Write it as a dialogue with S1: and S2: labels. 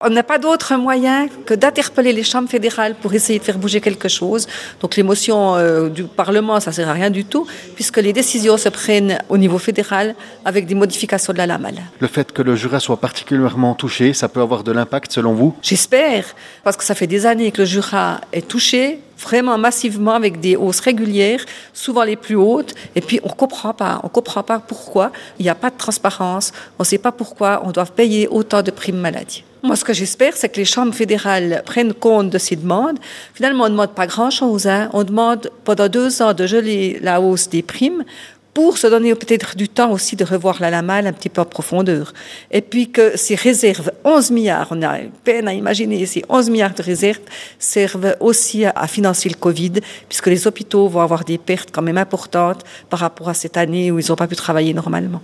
S1: On n'a pas d'autre moyen que d'interpeller les chambres fédérales pour essayer de faire bouger quelque chose. Donc l'émotion du Parlement, ça ne sert à rien du tout, puisque les décisions se prennent au niveau fédéral avec des modifications de la LAMAL.
S2: Le fait que le Jura soit particulièrement touché, ça peut avoir de l'impact selon vous?
S1: J'espère, parce que ça fait des années que le Jura est touché, vraiment massivement, avec des hausses régulières, souvent les plus hautes, et puis on comprend pas pourquoi il n'y a pas de transparence, on ne sait pas pourquoi on doit payer autant de primes maladie. Moi, ce que j'espère, c'est que les chambres fédérales prennent compte de ces demandes. Finalement, on ne demande pas grand-chose. On demande pendant 2 ans de geler la hausse des primes pour se donner peut-être du temps aussi de revoir la LAMAL un petit peu en profondeur. Et puis que ces réserves, 11 milliards, on a peine à imaginer, ces 11 milliards de réserves servent aussi à financer le Covid, puisque les hôpitaux vont avoir des pertes quand même importantes par rapport à cette année où ils n'ont pas pu travailler normalement.